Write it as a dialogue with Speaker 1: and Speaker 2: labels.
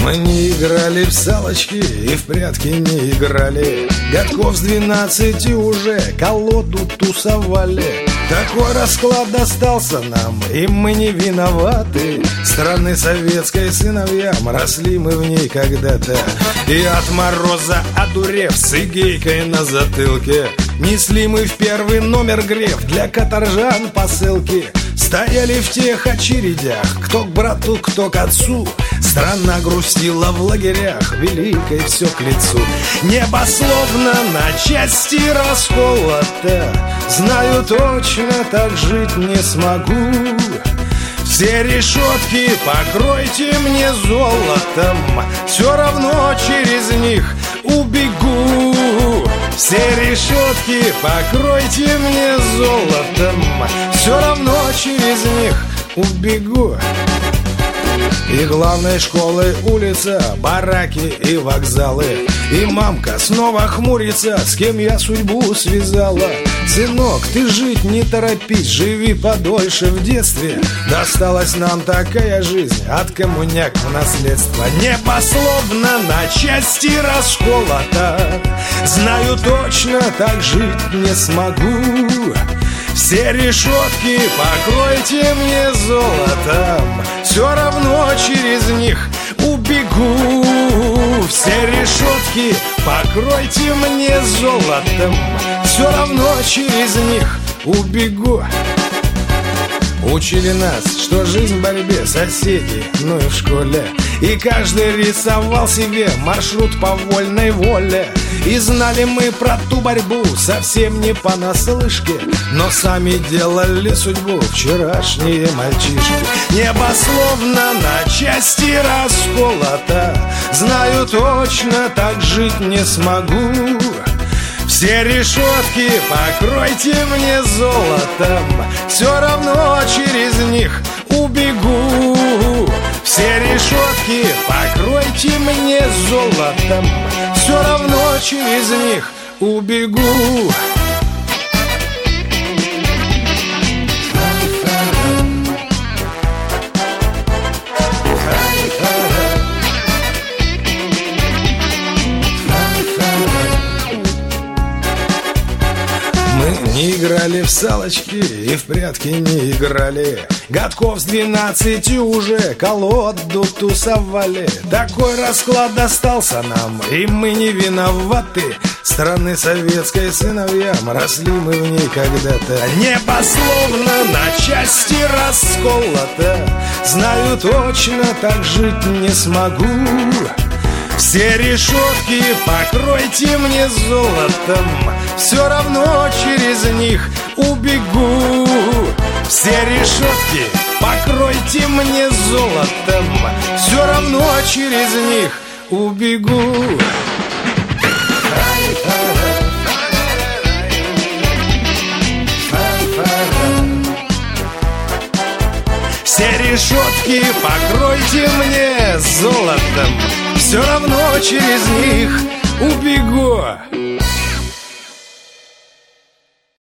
Speaker 1: Мы не играли в салочки и в прятки не играли. Годков с 12 уже колоду тусовали. Такой расклад достался нам, и мы не виноваты. Страны советской сыновьям, росли мы в ней когда-то. И от мороза одурев, с игейкой на затылке, несли мы в первый номер греф для каторжан посылки. Стояли в тех очередях, кто к брату, кто к отцу. Страна грустила в лагерях, великой все к лицу. Небо словно на части расколото. Знаю точно, так жить не смогу. Все решетки покройте мне золотом, все равно через них убегу. Все решетки покройте мне золотом, все равно через них убегу. И главной школы улица, бараки и вокзалы. И мамка снова хмурится, с кем я судьбу связала. Сынок, ты жить не торопись, живи подольше в детстве. Досталась нам такая жизнь от коммуняк в наследство. Небо словно на части расколото. Знаю точно, так жить не смогу. Все решетки покройте мне золотом, все равно через них убегу. Все решетки покройте мне золотом, все равно через них убегу. Учили нас, что жизнь в борьбе, соседи, ну и в школе. И каждый рисовал себе маршрут по вольной воле. И знали мы про ту борьбу совсем не понаслышке, но сами делали судьбу вчерашние мальчишки. Небо словно на части расколото. Знаю точно, так жить не смогу. Все решетки покройте мне золотом, все равно через них убегу. Все решетки покройте мне золотом, все равно через них убегу. Мы не играли в салочки и в прятки не играли. Годков с 12 уже колоду тусовали. Такой расклад достался нам, и мы не виноваты. Страны советской сыновьям, росли мы в ней когда-то. Небо словно на части расколото. Знаю точно, так жить не смогу. Все решетки покройте мне золотом, все равно через них убегу. Все решетки покройте мне золотом, все равно через них убегу. Все решетки покройте мне золотом, все равно через них убегу.